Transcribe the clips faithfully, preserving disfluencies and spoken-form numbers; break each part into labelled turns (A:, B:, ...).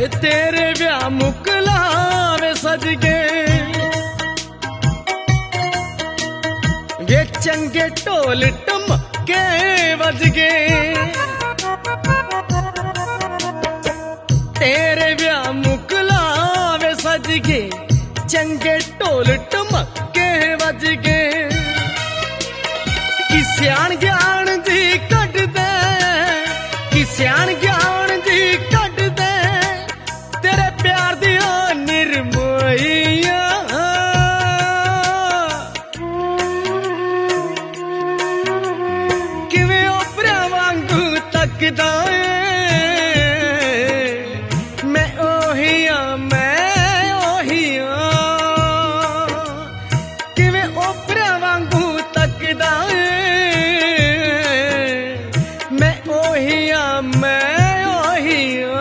A: तेरे ब्याह मुकलावे सज गए वे चंगे ढोल टमके बज गए तेरे ब्याह मुकलावे सज गए चंगे ढोल टमके बज गए कि सियाण ज्ञान दी कट दे कि सियाण ज्ञान दी कट दे तेरे प्यार दी ओ निर्मोहिया किवें ओपरा वांगू तकदा मैं ओहिया मैं ओहिया किवें ओपरा वांगू तकदा मैं ओहिया मैं ओहिया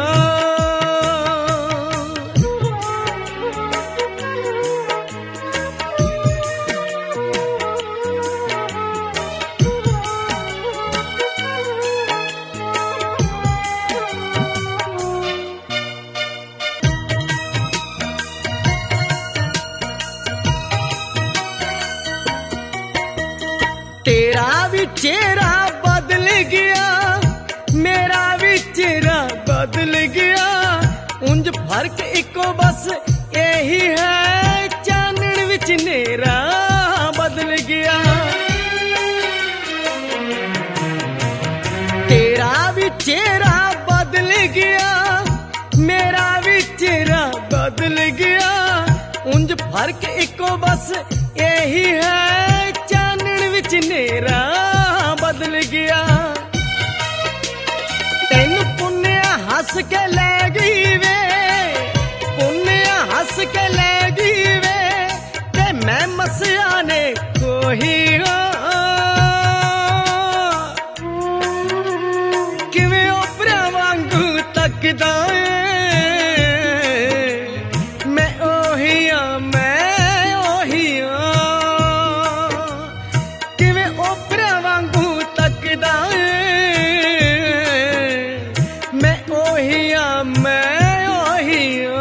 A: तेरा भी चेहरा बदल गया मेरा भी चेहरा बदल गया उंज फर्क इको बस यही है चानन विच नेरा बदल गया तेरा भी चेहरा बदल गया मेरा भी चेहरा बदल गया उंज फर्क इको बस यही है चानन विच नेरा बदल गया तेन पुण्य हस के ले गई वे पुण्य हस के ले गई वे ते मैं मसिया ने कोही किवें ओपरा वांगू तकदा मैं ओहिया मैं ओहिया किवें ओपरा वांगू तकदा मैं ओहिया मैं ओहिया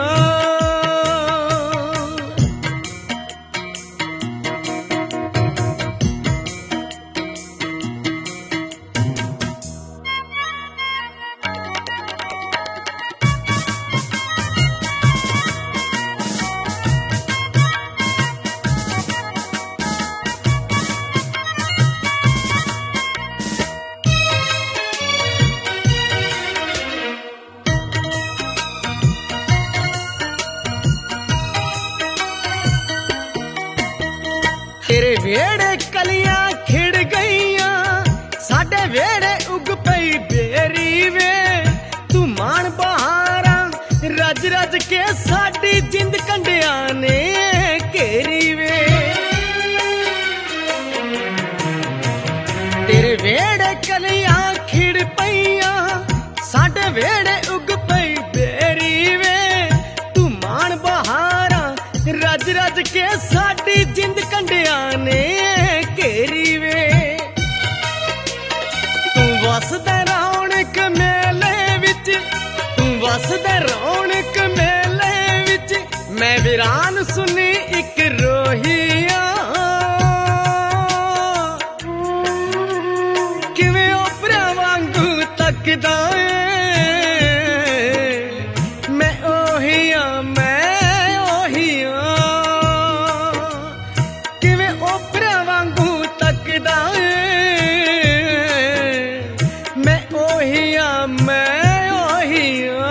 A: तेरे वेड़े कलियां खिड़ गईयां साडे वेड़े उग पई बेरी वे तू मान बहारा रज रज के साडी जिंद कंडिया ने घेरी वे तेरे वेड़े कलियां खिड़ पईयां साडे वेड़े उग पई बेरी वे तू मान बहारा रज रज के साडी जिंद कंडिया ने घेरी वे तू वसदा रौनक मेले विच तू वसदा रौनक मेले विच मैं वीरान सुनी एक रोहिया किवें ओपरा वांगू तकदा मैं ओहिया मैं ओहिया किवें ओपरा वांगू तकदा मैं ओहिया मैं ओहिया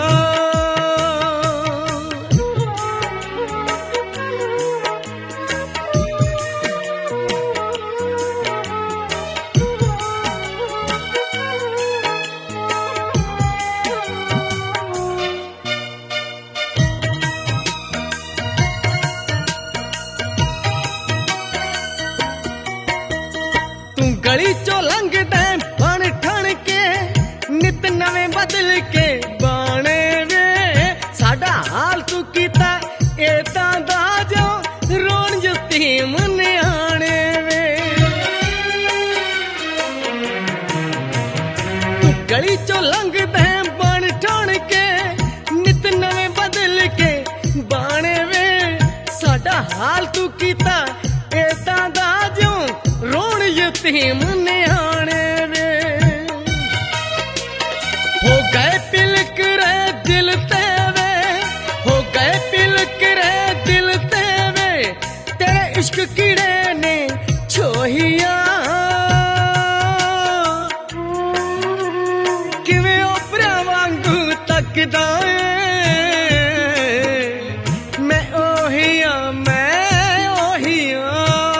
A: तू गली चो लंघदा बन ठण के नित नवें बदल के बाणे वे साडा हाल तू कीता एतां दा जो रोण यतीम न्याणे वे तू गली चो लंघदा बन ठण के नित नवें फालतू कीता एदां दा जो रोण यतीम निहाने वे हो गए पिलक रे दिल ते वे हो गए पिलक रे दिल ते वे तेरे इश्क कीड़े ने छोहिया किवें ओपरा वांगू तकदा मैं ओहिया मैं ओहिया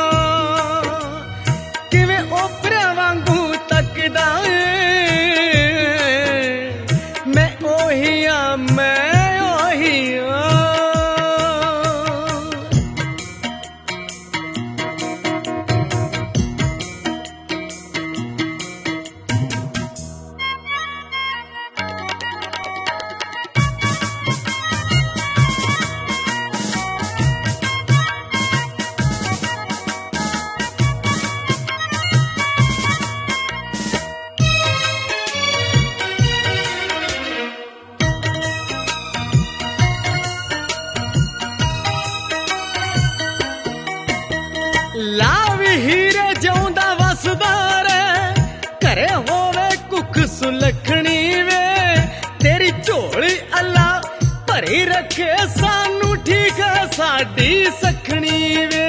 A: किवें ओपरा वांगू तकदा मैं ओहिया मैं ओहिया लाव हीरे जाऊंदा वसदार करे होवे कुख सुलखनी वे तेरी झोली अल्लाह भरी रखे सानू ठीक है साडी सखनी वे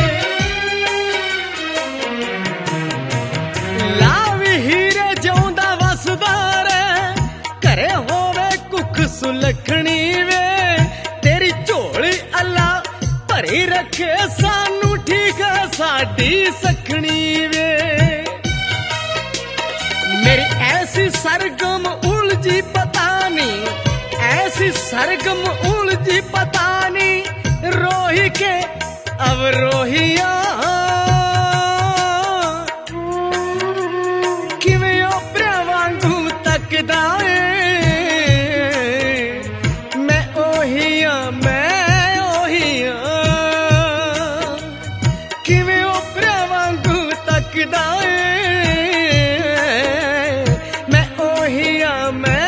A: लाव हीरे जाऊंदा वसदार करे होवे कुख सुलखनी वे तेरी झोली अल्लाह भरी रखे सानू ठीक है साडी सखनी वे मेरी ऐसी सरगम उलझी पता नहीं ऐसी सरगम उलझी पता नहीं रोही के अब रोहिया किवें ओपरा वांगू तकदा मैं ओहिया मैं ओहिया किवें ओपरा वांगू तकदा मैं ओहिया मैं